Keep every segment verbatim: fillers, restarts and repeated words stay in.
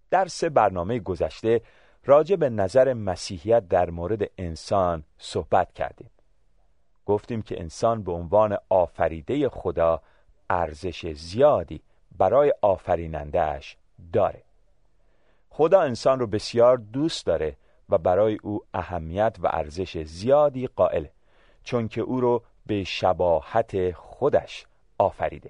در سه برنامه گذشته راجع به نظر مسیحیت در مورد انسان صحبت کردیم. گفتیم که انسان به عنوان آفریده خدا ارزش زیادی برای آفریننده‌اش داره. خدا انسان رو بسیار دوست داره و برای او اهمیت و ارزش زیادی قائله، چون که او رو به شباهت خودش آفریده.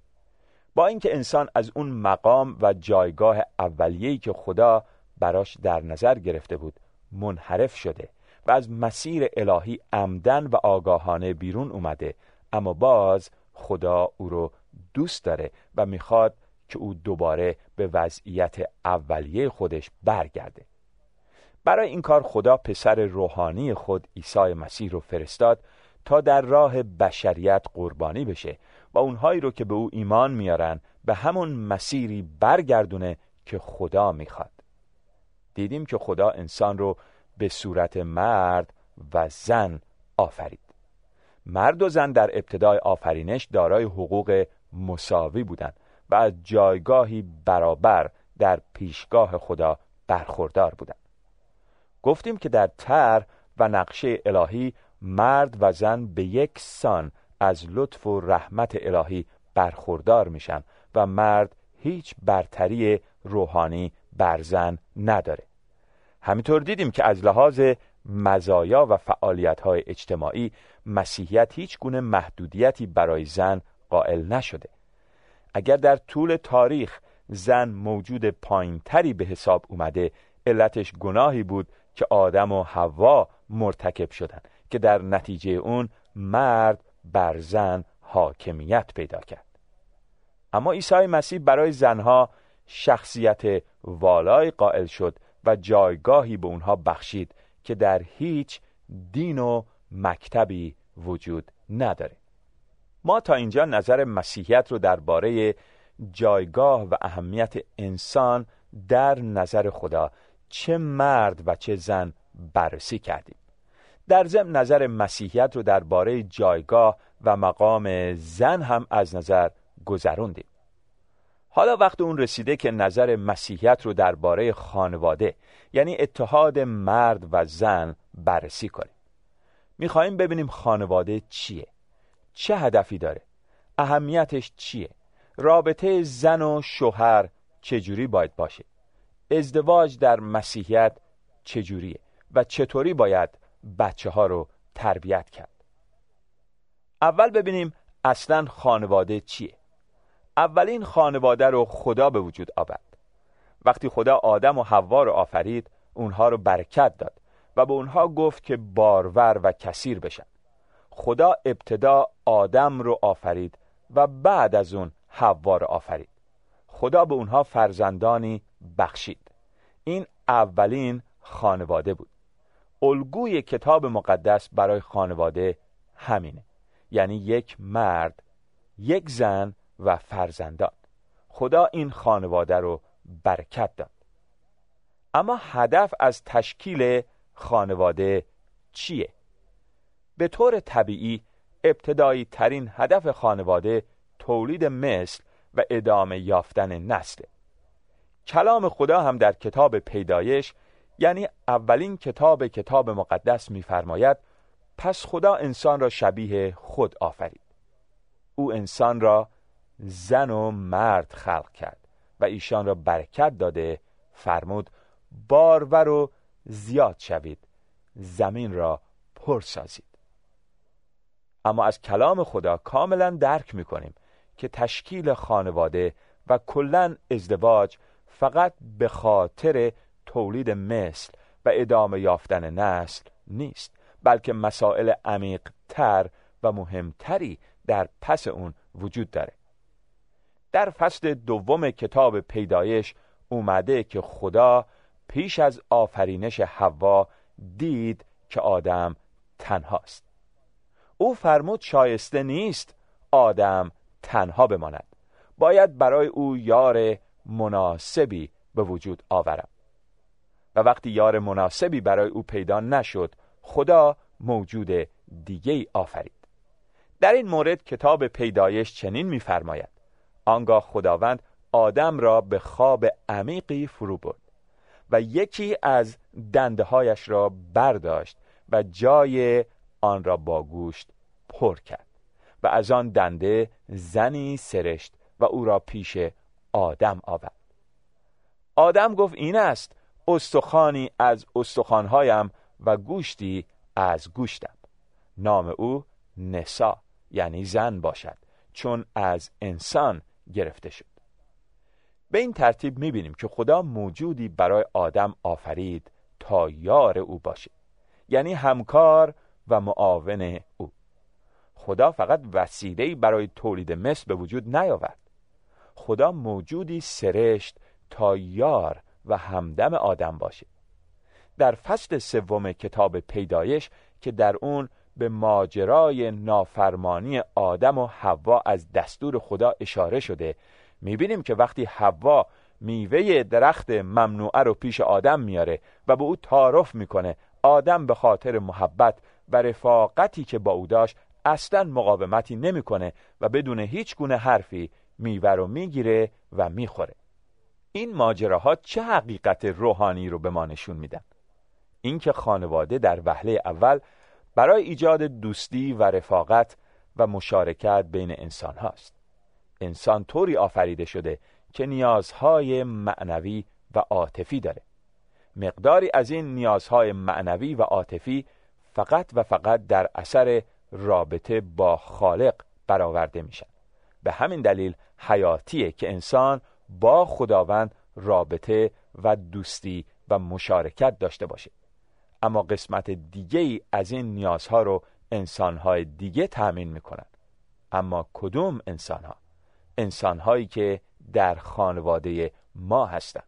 با اینکه انسان از اون مقام و جایگاه اولیه‌ای که خدا براش در نظر گرفته بود منحرف شده و از مسیر الهی عمدن و آگاهانه بیرون اومده، اما باز خدا او رو دوست داره و میخواد که او دوباره به وضعیت اولیه خودش برگرده. برای این کار خدا پسر روحانی خود عیسی مسیح رو فرستاد تا در راه بشریت قربانی بشه و اونهایی رو که به او ایمان میارن به همون مسیری برگردونه که خدا میخواد. دیدیم که خدا انسان رو به صورت مرد و زن آفرید. مرد و زن در ابتدای آفرینش دارای حقوق مساوی بودند و از جایگاهی برابر در پیشگاه خدا برخوردار بودند. گفتیم که در طرح و نقشه الهی مرد و زن به یک سان از لطف و رحمت الهی برخوردار میشن و مرد هیچ برتری روحانی بر زن نداره. همینطور دیدیم که از لحاظ مزایا و فعالیت‌های اجتماعی مسیحیت هیچ گونه محدودیتی برای زن قائل نشده. اگر در طول تاریخ زن موجود پایین‌تری به حساب اومده، علتش گناهی بود که آدم و حوا مرتکب شدن که در نتیجه اون مرد بر زن حاکمیت پیدا کرد. اما عیسی مسیح برای زنها شخصیت والای قائل شد و جایگاهی به اونها بخشید که در هیچ دین و مکتبی وجود نداره. ما تا اینجا نظر مسیحیت رو درباره جایگاه و اهمیت انسان در نظر خدا، چه مرد و چه زن، بررسی کردیم. در ضمن نظر مسیحیت رو درباره جایگاه و مقام زن هم از نظر گذروندیم. حالا وقت اون رسیده که نظر مسیحیت رو درباره خانواده، یعنی اتحاد مرد و زن، بررسی کنیم. میخوایم ببینیم خانواده چیه؟ چه هدفی داره؟ اهمیتش چیه؟ رابطه زن و شوهر چجوری باید باشه؟ ازدواج در مسیحیت چجوریه و چطوری باید بچه ها رو تربیت کرد؟ اول ببینیم اصلاً خانواده چیه؟ اولین خانواده رو خدا به وجود آورد. وقتی خدا آدم و حوا رو آفرید، اونها رو برکت داد و به اونها گفت که بارور و کثیر بشن. خدا ابتدا آدم رو آفرید و بعد از اون حوا رو آفرید. خدا به اونها فرزندانی بخشید. این اولین خانواده بود. الگوی کتاب مقدس برای خانواده همینه، یعنی یک مرد، یک زن و فرزندان. خدا این خانواده رو برکت داد. اما هدف از تشکیل خانواده چیه؟ به طور طبیعی ابتدایی ترین هدف خانواده تولید مثل و ادامه یافتن نسله. کلام خدا هم در کتاب پیدایش، یعنی اولین کتاب کتاب مقدس، می‌فرماید پس خدا انسان را شبیه خود آفرید. او انسان را زن و مرد خلق کرد و ایشان را برکت داده فرمود بارور و زیاد شوید، زمین را پر سازید. اما از کلام خدا کاملا درک می‌کنیم که تشکیل خانواده و کلاً ازدواج فقط به خاطر تولید مثل و ادامه یافتن نسل نیست، بلکه مسائل عمیق‌تر و مهمتری در پس اون وجود داره. در فصل دوم کتاب پیدایش اومده که خدا پیش از آفرینش حوا دید که آدم تنهاست. او فرمود شایسته نیست آدم تنها بماند، باید برای او یار مناسبی به وجود آورم. و وقتی یار مناسبی برای او پیدا نشد، خدا موجود دیگه‌ای آفرید. در این مورد کتاب پیدایش چنین می‌فرماید: آنگاه خداوند آدم را به خواب عمیقی فرو برد و یکی از دنده هایش را برداشت و جای آن را با گوشت پر کرد و از آن دنده زنی سرشت و او را پیش آدم آورد. آدم گفت این است استخوانی از استخوانهایم و گوشتی از گوشتم. نام او نسا یعنی زن باشد، چون از انسان گرفته شد. به این ترتیب می‌بینیم که خدا موجودی برای آدم آفرید تا یار او باشه، یعنی همکار و معاون او. خدا فقط وسیله‌ای برای تولید مثل به وجود نیاورد. خدا موجودی سرشت تا یار و همدم آدم باشه. در فصل سوم کتاب پیدایش که در اون به ماجرای نافرمانی آدم و حوا از دستور خدا اشاره شده، میبینیم که وقتی حوا میوه درخت ممنوعه رو پیش آدم میاره و به او تعارف میکنه، آدم به خاطر محبت و رفاقتی که با او داشت اصلا مقاومتی نمیکنه و بدون هیچ گونه حرفی میوه رو میگیره و میخوره. این ماجراها چه حقیقت روحانی رو به ما نشون میدن؟ اینکه خانواده در وهله اول برای ایجاد دوستی و رفاقت و مشارکت بین انسان هاست. انسان طوری آفریده شده که نیازهای معنوی و عاطفی داره. مقداری از این نیازهای معنوی و عاطفی فقط و فقط در اثر رابطه با خالق برآورده میشن. به همین دلیل حیاتیه که انسان با خداوند رابطه و دوستی و مشارکت داشته باشه. اما قسمت دیگه ای از این نیازها رو انسانهای دیگه تأمین میکنن. اما کدوم انسانها؟ انسانهایی که در خانواده ما هستن.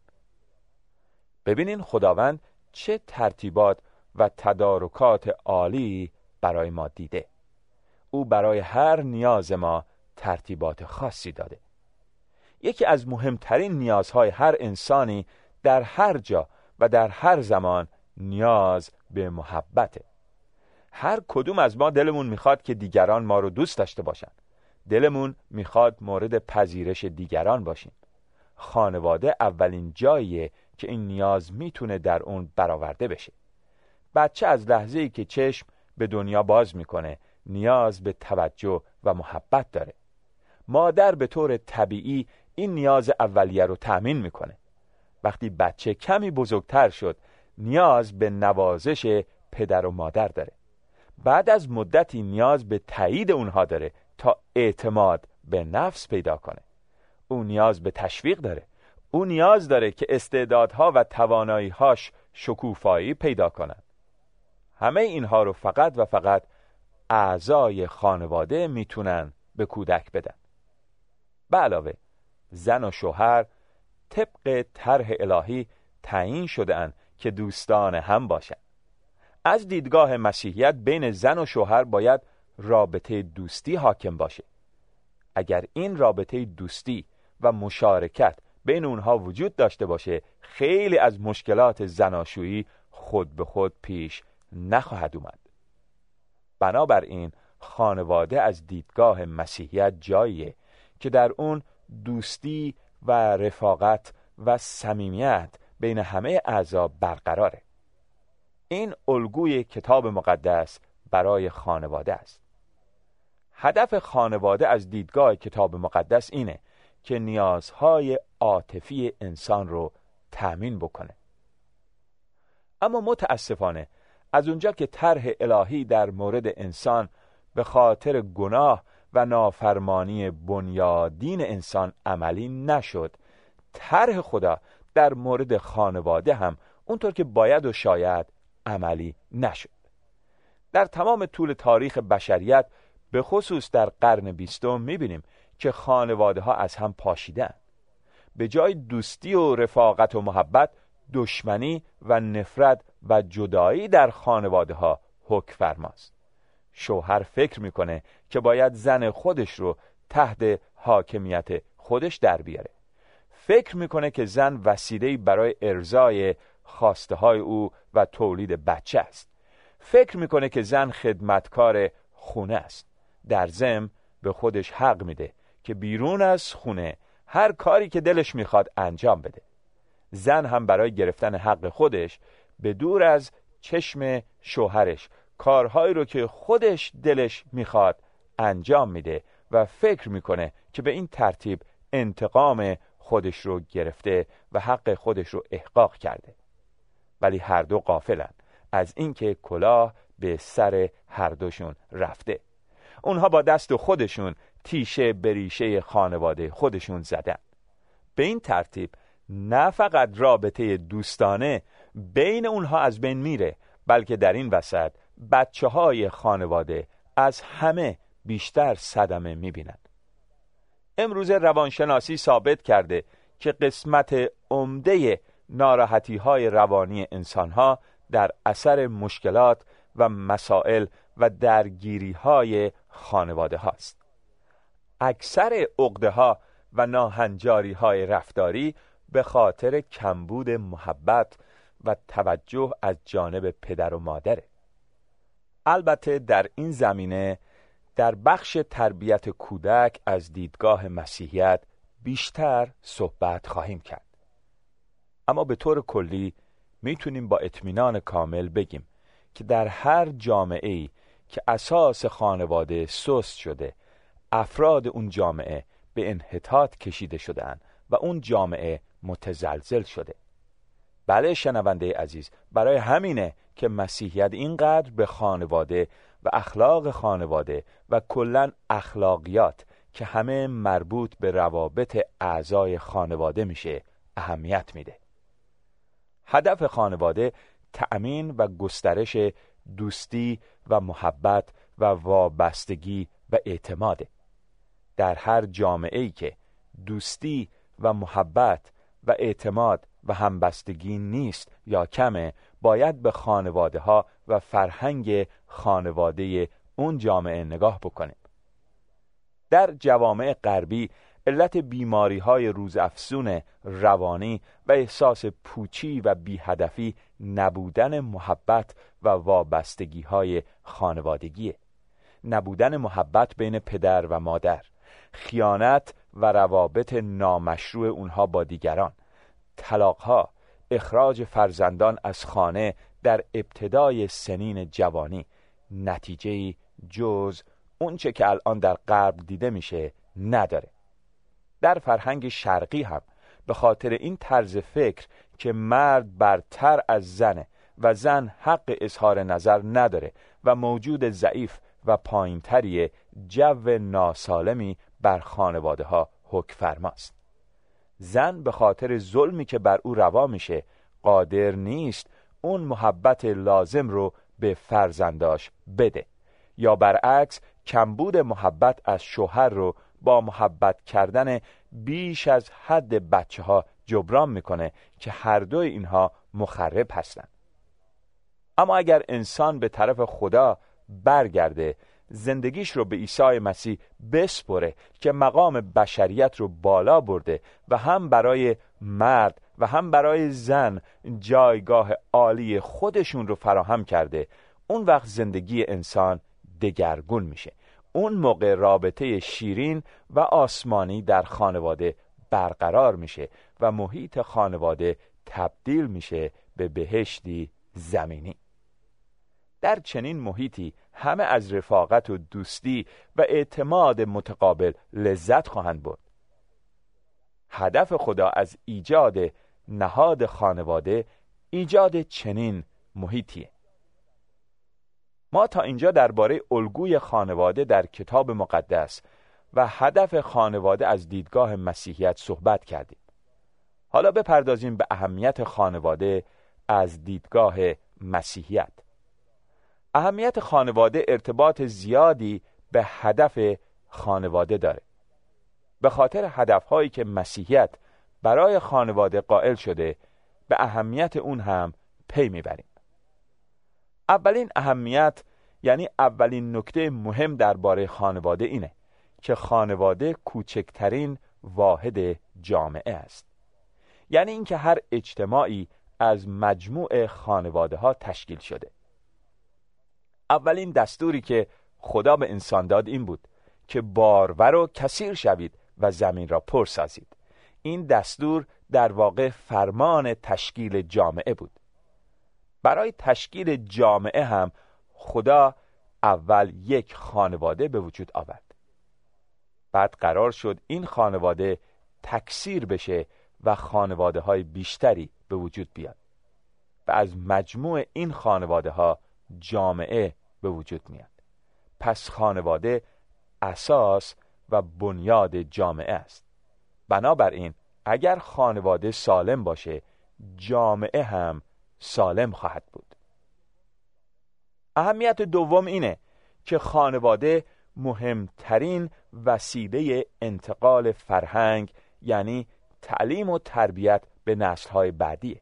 ببینین خداوند چه ترتیبات و تدارکات عالی برای ما دیده. او برای هر نیاز ما ترتیبات خاصی داده. یکی از مهمترین نیازهای هر انسانی در هر جا و در هر زمان نیاز به محبته. هر کدوم از ما دلمون میخواد که دیگران ما رو دوست داشته باشن. دلمون میخواد مورد پذیرش دیگران باشیم. خانواده اولین جاییه که این نیاز میتونه در اون برآورده بشه. بچه از لحظه‌ای که چشم به دنیا باز میکنه نیاز به توجه و محبت داره. مادر به طور طبیعی این نیاز اولیه رو تأمین میکنه. وقتی بچه کمی بزرگتر شد نیاز به نوازش پدر و مادر داره. بعد از مدتی نیاز به تایید اونها داره تا اعتماد به نفس پیدا کنه. او نیاز به تشویق داره. او نیاز داره که استعدادها و توانایی‌هاش شکوفایی پیدا کنن. همه اینها رو فقط و فقط اعضای خانواده میتونن به کودک بدن. به علاوه زن و شوهر طبق طرح الهی تعیین شده‌اند که دوستان هم باشند. از دیدگاه مسیحیت بین زن و شوهر باید رابطه دوستی حاکم باشه. اگر این رابطه دوستی و مشارکت بین اونها وجود داشته باشه، خیلی از مشکلات زناشویی خود به خود پیش نخواهد اومد. بنابراین خانواده از دیدگاه مسیحیت جاییه که در اون دوستی و رفاقت و صمیمیت بین همه اعضا برقراره. این الگوی کتاب مقدس برای خانواده است. هدف خانواده از دیدگاه کتاب مقدس اینه که نیازهای عاطفی انسان رو تأمین بکنه. اما متاسفانه از اونجا که طرح الهی در مورد انسان به خاطر گناه و نافرمانی بنیادین انسان عملی نشد، طرح خدا در مورد خانواده هم اونطور که باید و شاید عملی نشد. در تمام طول تاریخ بشریت به خصوص در قرن بیستم میبینیم که خانواده ها از هم پاشیدن. به جای دوستی و رفاقت و محبت، دشمنی و نفرت و جدایی در خانواده ها حکم فرماست. شوهر فکر میکنه که باید زن خودش رو تحت حاکمیت خودش در بیاره. فکر میکنه که زن وسیله‌ای برای ارضای خواسته های او و تولید بچه است. فکر میکنه که زن خدمتکار خونه است. در ضمن به خودش حق میده که بیرون از خونه هر کاری که دلش میخواد انجام بده. زن هم برای گرفتن حق خودش به دور از چشم شوهرش کارهایی رو که خودش دلش میخواد انجام میده و فکر میکنه که به این ترتیب انتقام خودش رو گرفته و حق خودش رو احقاق کرده. ولی هر دو غافلن از اینکه کلاه به سر هر دوشون رفته. اونها با دست خودشون تیشه بریشه خانواده خودشون زدن. به این ترتیب نه فقط رابطه دوستانه بین اونها از بین میره، بلکه در این وسط بچه های خانواده از همه بیشتر صدمه میبینن. امروز روانشناسی ثابت کرده که قسمت عمده ناراحتی های روانی انسان ها در اثر مشکلات و مسائل و درگیری های خانواده هاست. اکثر عقده ها و ناهنجاری های رفتاری به خاطر کمبود محبت و توجه از جانب پدر و مادره. البته در این زمینه در بخش تربیت کودک از دیدگاه مسیحیت بیشتر صحبت خواهیم کرد. اما به طور کلی میتونیم با اطمینان کامل بگیم که در هر جامعه‌ای که اساس خانواده سست شده، افراد اون جامعه به انحطاط کشیده شده‌اند و اون جامعه متزلزل شده. بله شنونده عزیز، برای همینه که مسیحیت اینقدر به خانواده و اخلاق خانواده و کلاً اخلاقیات که همه مربوط به روابط اعضای خانواده میشه اهمیت میده. هدف خانواده تأمین و گسترش دوستی و محبت و وابستگی و اعتماده. در هر جامعه‌ای که دوستی و محبت و اعتماد و همبستگی نیست یا کمه، باید به خانواده ها و فرهنگ خانواده اون جامعه نگاه بکنیم. در جوامع غربی علت بیماری های روزافزون روانی و احساس پوچی و بی‌هدفی نبودن محبت و وابستگی های خانوادگیه. نبودن محبت بین پدر و مادر، خیانت و روابط نامشروع اونها با دیگران، طلاق‌ها، اخراج فرزندان از خانه در ابتدای سنین جوانی، نتیجه‌ای جز اونچه که الان در غرب دیده میشه نداره. در فرهنگ شرقی هم به خاطر این طرز فکر که مرد برتر از زنه و زن حق اظهار نظر نداره و موجود ضعیف و پایینتری، جو ناسالمی بر خانواده ها حکم فرماست. زن به خاطر ظلمی که بر او روا میشه قادر نیست اون محبت لازم رو به فرزنداش بده، یا برعکس کمبود محبت از شوهر رو با محبت کردن بیش از حد بچه ها جبران میکنه که هر دوی اینها مخرب هستن. اما اگر انسان به طرف خدا برگرده، زندگیش رو به عیسی مسیح بسپره که مقام بشریت رو بالا برده و هم برای مرد و هم برای زن جایگاه عالی خودشون رو فراهم کرده، اون وقت زندگی انسان دگرگون میشه. اون موقع رابطه شیرین و آسمانی در خانواده برقرار میشه و محیط خانواده تبدیل میشه به بهشتی زمینی. در چنین محیطی همه از رفاقت و دوستی و اعتماد متقابل لذت خواهند برد. هدف خدا از ایجاد نهاد خانواده ایجاد چنین محیطیه. ما تا اینجا درباره الگوی خانواده در کتاب مقدس و هدف خانواده از دیدگاه مسیحیت صحبت کردیم. حالا بپردازیم به اهمیت خانواده از دیدگاه مسیحیت. اهمیت خانواده ارتباط زیادی به هدف خانواده داره. به خاطر هدفهایی که مسیحیت برای خانواده قائل شده، به اهمیت اون هم پی میبریم. اولین اهمیت، یعنی اولین نکته مهم درباره خانواده اینه که خانواده کوچکترین واحد جامعه است. یعنی اینکه هر اجتماعی از مجموع خانواده ها تشکیل شده. اولین دستوری که خدا به انسان داد این بود که بارور و کثیر شوید و زمین را پر سازید. این دستور در واقع فرمان تشکیل جامعه بود. برای تشکیل جامعه هم خدا اول یک خانواده به وجود آورد. بعد قرار شد این خانواده تکثیر بشه و خانواده های بیشتری به وجود بیاد و از مجموع این خانواده ها جامعه به وجود میاد. پس خانواده اساس و بنیاد جامعه است. بنابراین اگر خانواده سالم باشه، جامعه هم سالم خواهد بود. اهمیت دوم اینه که خانواده مهمترین وسیله انتقال فرهنگ، یعنی تعلیم و تربیت به نسل‌های بعدیه.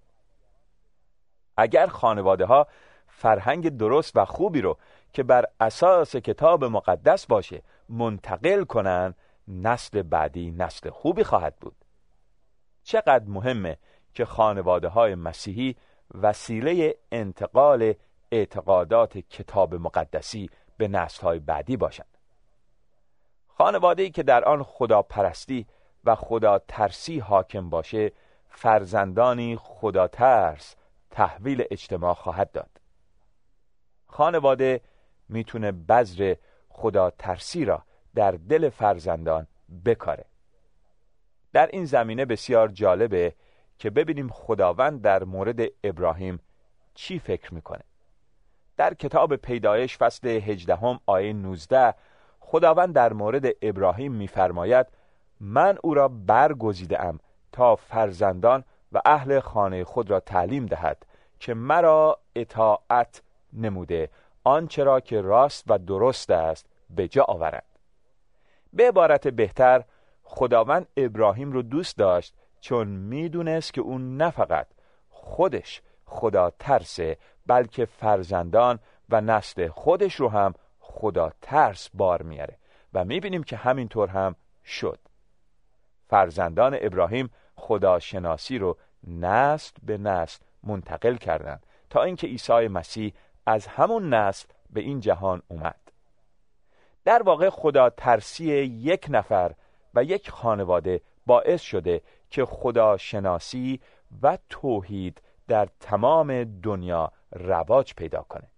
اگر خانواده ها فرهنگ درست و خوبی رو که بر اساس کتاب مقدس باشه منتقل کنن، نسل بعدی نسل خوبی خواهد بود. چقدر مهمه که خانواده های مسیحی وسیله انتقال اعتقادات کتاب مقدسی به نسل‌های بعدی باشند. خانواده‌ای که در آن خداپرستی و خدا ترسی حاکم باشه، فرزندانی خدا ترس تحویل اجتماع خواهد داد. خانواده میتونه بذر خدا ترسی را در دل فرزندان بکاره. در این زمینه بسیار جالبه که ببینیم خداوند در مورد ابراهیم چی فکر میکنه. در کتاب پیدایش فصل هجدهم آیه نوزده خداوند در مورد ابراهیم میفرماید: من او را برگزیده‌ام تا فرزندان و اهل خانه خود را تعلیم دهد که مرا اطاعت نموده آنچه را که راست و درست است به جا آورند. به عبارت بهتر، خداوند ابراهیم رو دوست داشت چون میدونست که اون نه فقط خودش خدا ترسه، بلکه فرزندان و نسل خودش رو هم خدا ترس بار میاره و میبینیم که همینطور هم شد. فرزندان ابراهیم خدا شناسی رو نسل به نسل منتقل کردند تا اینکه عیسی مسیح از همون نسل به این جهان اومد. در واقع خدا ترسی یک نفر و یک خانواده باعث شده که خدا شناسی و توحید در تمام دنیا رواج پیدا کنه.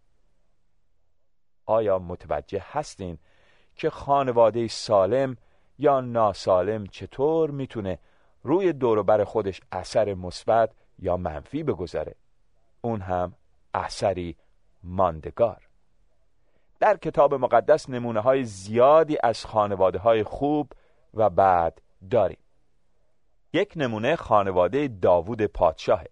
آیا متوجه هستین که خانواده سالم یا ناسالم چطور میتونه روی دور و بر خودش اثر مثبت یا منفی بگذاره؟ اون هم اثری ماندگار. در کتاب مقدس نمونه های زیادی از خانواده های خوب و بد داریم. یک نمونه خانواده داوود پادشاهه.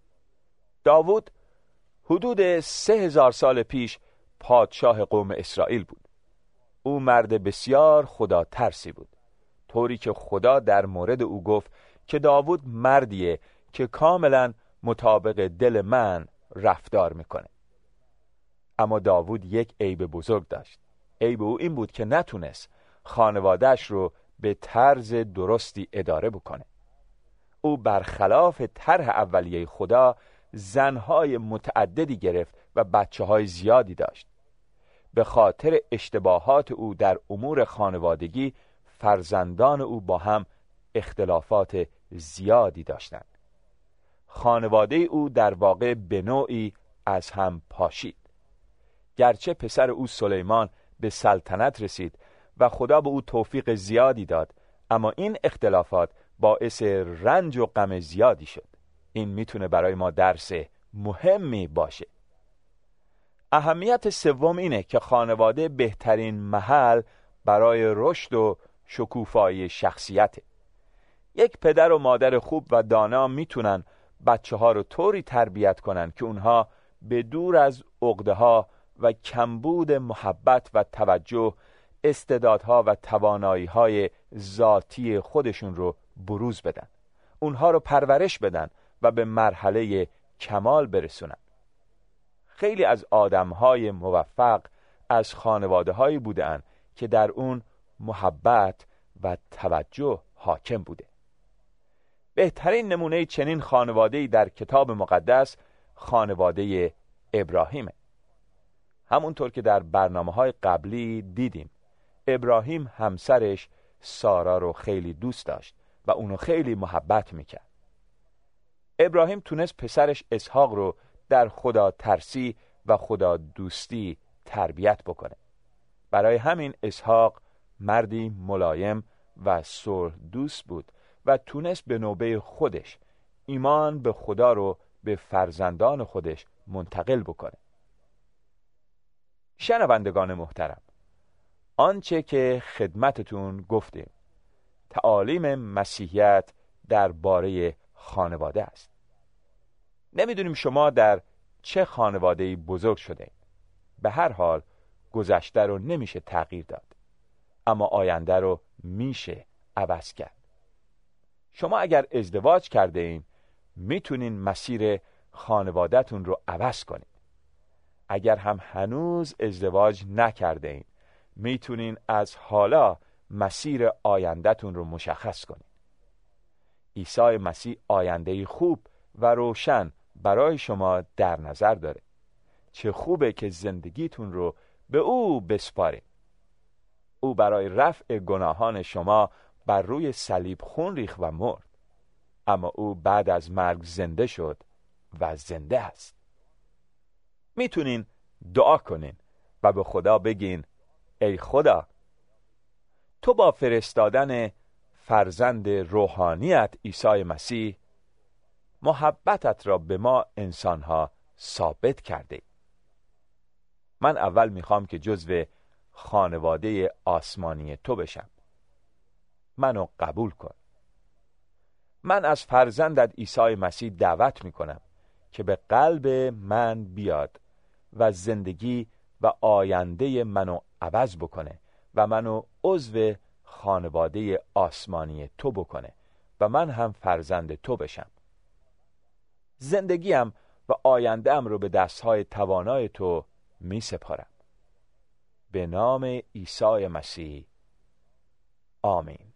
داوود حدود سه هزار سال پیش پادشاه قوم اسرائیل بود. او مرد بسیار خدا ترسی بود، طوری که خدا در مورد او گفت که داوود مردیه که کاملا مطابق دل من رفتار میکنه. اما داوود یک عیب بزرگ داشت. عیب او این بود که نتونست خانواده‌اش رو به طرز درستی اداره بکنه. او برخلاف طرح اولیه خدا زنهای متعددی گرفت و بچه‌های زیادی داشت. به خاطر اشتباهات او در امور خانوادگی فرزندان او با هم اختلافات زیادی داشتند. خانواده او در واقع به نوعی از هم پاشید. گرچه پسر او سلیمان به سلطنت رسید و خدا به او توفیق زیادی داد، اما این اختلافات باعث رنج و غم زیادی شد. این میتونه برای ما درس مهمی باشه. اهمیت سوم اینه که خانواده بهترین محل برای رشد و شکوفایی شخصیته. یک پدر و مادر خوب و دانا میتونن بچه ها رو طوری تربیت کنن که اونها به دور از عقده ها و کمبود محبت و توجه استعدادها و توانایی های ذاتی خودشون رو بروز بدن. اونها رو پرورش بدن و به مرحله کمال برسونن. خیلی از آدمهای موفق از خانواده‌هایی بودن که در اون محبت و توجه حاکم بوده. بهترین نمونه چنین خانواده‌ای در کتاب مقدس خانواده ابراهیمه. همونطور که در برنامه‌های قبلی دیدیم، ابراهیم همسرش سارا رو خیلی دوست داشت و اونو خیلی محبت میکرد. ابراهیم تونست پسرش اسحاق رو در خدا ترسی و خدا دوستی تربیت بکنه. برای همین اسحاق مردی ملایم و صلح دوست بود و تونست به نوبه خودش ایمان به خدا رو به فرزندان خودش منتقل بکنه. شنوندگان محترم، آنچه که خدمتتون گفتیم تعالیم مسیحیت درباره خانواده است. نمیدونیم شما در چه خانواده‌ای بزرگ شده. به هر حال گذشته رو نمیشه تغییر داد، اما آینده رو میشه عوض کرد. شما اگر ازدواج کرده این میتونین مسیر خانواده‌تون رو عوض کنید. اگر هم هنوز ازدواج نکرده این میتونین از حالا مسیر آینده‌تون رو مشخص کنید. عیسی مسیح آینده‌ای خوب و روشن برای شما در نظر داره. چه خوبه که زندگیتون رو به او بسپارید. او برای رفع گناهان شما بر روی صلیب خون ریخت و مرد، اما او بعد از مرگ زنده شد و زنده است. میتونین دعا کنین و به خدا بگین ای خدا، تو با فرستادن فرزند روحانیت عیسی مسیح محبتت را به ما انسانها ثابت کرده. من اول میخوام که جزو خانواده آسمانی تو بشم. منو قبول کن. من از فرزندت عیسی مسیح دعوت میکنم که به قلب من بیاد و زندگی و آینده منو عوض بکنه و منو عضو خانواده آسمانی تو بکنه و من هم فرزند تو بشم. زندگیم و آینده‌ام رو به دستهای توانای تو می سپارم. به نام عیسی مسیح. آمین.